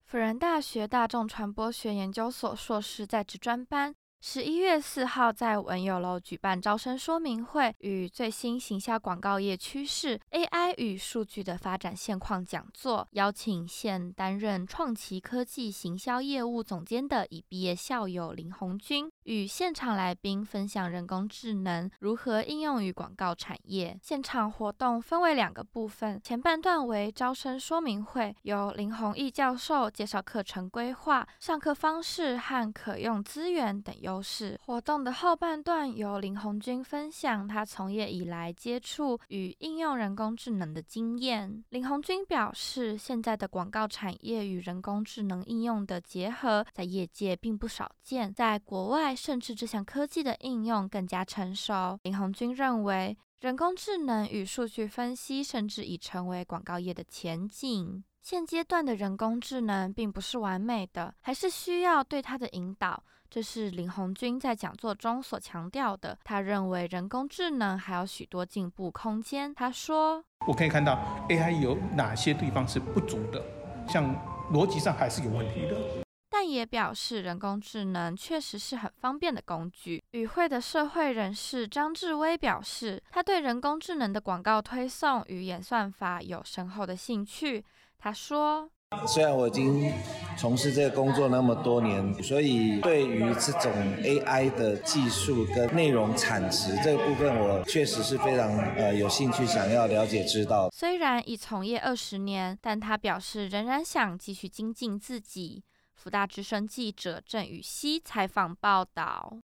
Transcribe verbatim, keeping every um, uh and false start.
辅仁大学大众传播学研究所硕士在职专班十一月四号在文友楼举办招生说明会与最新行销广告业趋势 A I 与数据的发展现况讲座，邀请现担任创奇科技行销业务总监的已毕业校友林红军，与现场来宾分享人工智能如何应用于广告产业。现场活动分为两个部分，前半段为招生说明会，由林宏毅教授介绍课程规划、上课方式和可用资源等优势。活动的后半段由林红军分享他从业以来接触与应用人工智能的经验。林红军表示，现在的广告产业与人工智能应用的结合在业界并不少见，在国外甚至这项科技的应用更加成熟。林红军认为，人工智能与数据分析甚至已成为广告业的前景。现阶段的人工智能并不是完美的，还是需要对它的引导，这是林红军在讲座中所强调的。他认为人工智能还有许多进步空间。他说， 我可以看到 A I 有哪些地方是不足的，像逻辑上还是有问题的， 但也表示人工智能确实是很方便的工具。与会的社会人士张志威表示，他对人工智能的广告推送与演算法有深厚的兴趣。他说， 虽然我已经从事这个工作那么多年，所以对于这种 A I 的技术跟内容产值这个部分，我确实是非常呃有兴趣想要了解知道。 虽然已从业二十年，但他表示仍然想继续精进自己。福大之声记者郑宇熙采访报道。